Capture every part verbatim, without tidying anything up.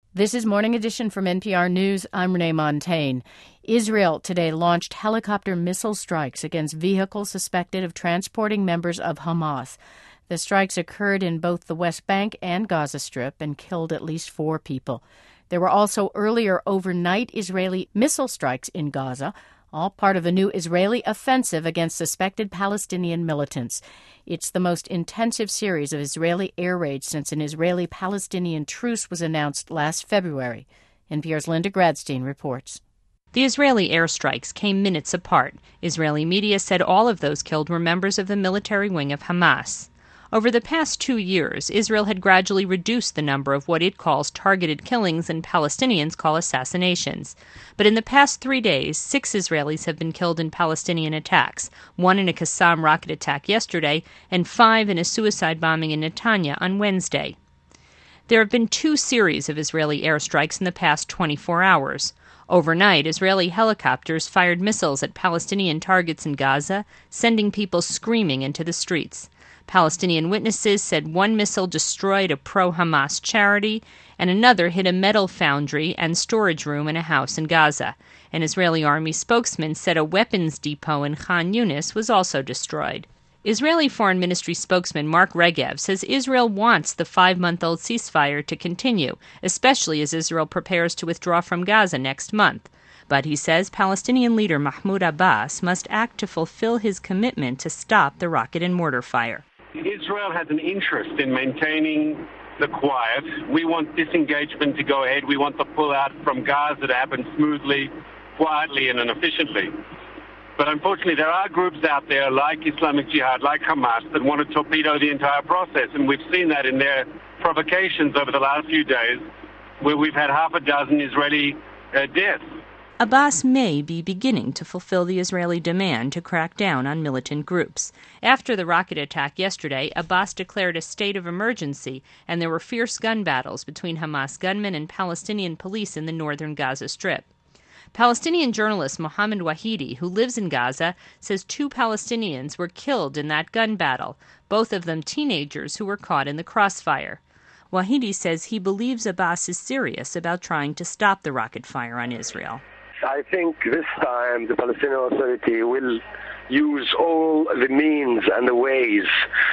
This is Morning Edition from N P R News. I'm Renee Montaigne. Israel today launched helicopter missile strikes against vehicles suspected of transporting members of Hamas. The strikes occurred in both the West Bank and Gaza Strip and killed at least four people. There were also earlier overnight Israeli missile strikes in Gaza, all part of a new Israeli offensive against suspected Palestinian militants. It's the most intensive series of Israeli air raids since an Israeli-Palestinian truce was announced last February. N P R's Linda Gradstein reports. The Israeli airstrikes came minutes apart. Israeli media said all of those killed were members of the military wing of Hamas. Over the past two years, Israel had gradually reduced the number of what it calls targeted killings and Palestinians call assassinations. But in the past three days, six Israelis have been killed in Palestinian attacks, one in a Qassam rocket attack yesterday, and five in a suicide bombing in Netanya on Wednesday. There have been two series of Israeli airstrikes in the past twenty-four hours. Overnight, Israeli helicopters fired missiles at Palestinian targets in Gaza, sending people screaming into the streets. Palestinian witnesses said one missile destroyed a pro-Hamas charity and another hit a metal foundry and storage room in a house in Gaza. An Israeli army spokesman said a weapons depot in Khan Yunis was also destroyed. Israeli Foreign Ministry spokesman Mark Regev says Israel wants the five-month-old ceasefire to continue, especially as Israel prepares to withdraw from Gaza next month. But he says Palestinian leader Mahmoud Abbas must act to fulfill his commitment to stop the rocket and mortar fire. Israel has an interest in maintaining the quiet. We want disengagement to go ahead. We want the pullout from Gaza to happen smoothly, quietly, and efficiently. But unfortunately, there are groups out there like Islamic Jihad, like Hamas, that want to torpedo the entire process. And we've seen that in their provocations over the last few days, where we've had half a dozen Israeli uh, deaths. Abbas may be beginning to fulfill the Israeli demand to crack down on militant groups. After the rocket attack yesterday, Abbas declared a state of emergency, and there were fierce gun battles between Hamas gunmen and Palestinian police in the northern Gaza Strip. Palestinian journalist Mohammed Wahidi, who lives in Gaza, says two Palestinians were killed in that gun battle, both of them teenagers who were caught in the crossfire. Wahidi says he believes Abbas is serious about trying to stop the rocket fire on Israel. I think this time the Palestinian Authority will use all the means and the ways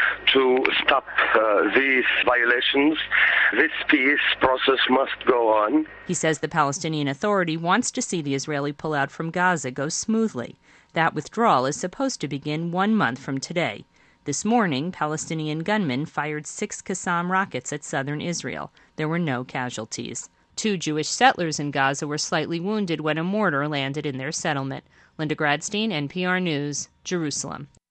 to stop uh, these violations. This peace process must go on. He says the Palestinian Authority wants to see the Israeli pullout from Gaza go smoothly. That withdrawal is supposed to begin one month from today. This morning, Palestinian gunmen fired six Qassam rockets at southern Israel. There were no casualties. Two Jewish settlers in Gaza were slightly wounded when a mortar landed in their settlement. Linda Gradstein, N P R News, Jerusalem.